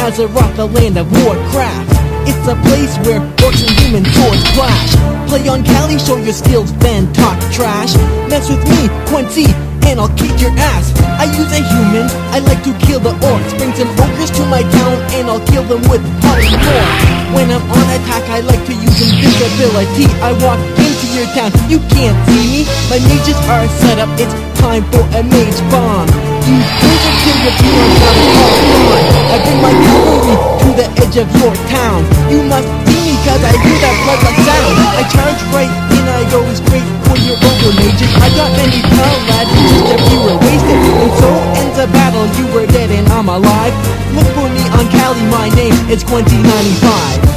Azeroth, the land of Warcraft. It's a place where orcs and human swords clash. Play on Cali, show your skills, then talk trash. Mess with me, Quincy, and I'll kick your ass. I use a human, I like to kill the orcs. Bring some ogres to my town, and I'll kill them with polymorph. When I'm on attack, I like to use invisibility. I walk into your town, you can't see me. My mages are set up, it's time for a mage bomb. You overkill your viewers, not all on. I bring my cavalry to the edge of your town. You must see me cause I hear that bloodlust sound. I charge right in, I go straight for your ogre mages. I got many lads, just a few were wasted. And so ends a battle, you were dead and I'm alive. Look for me on Cali, my name is Quincy95.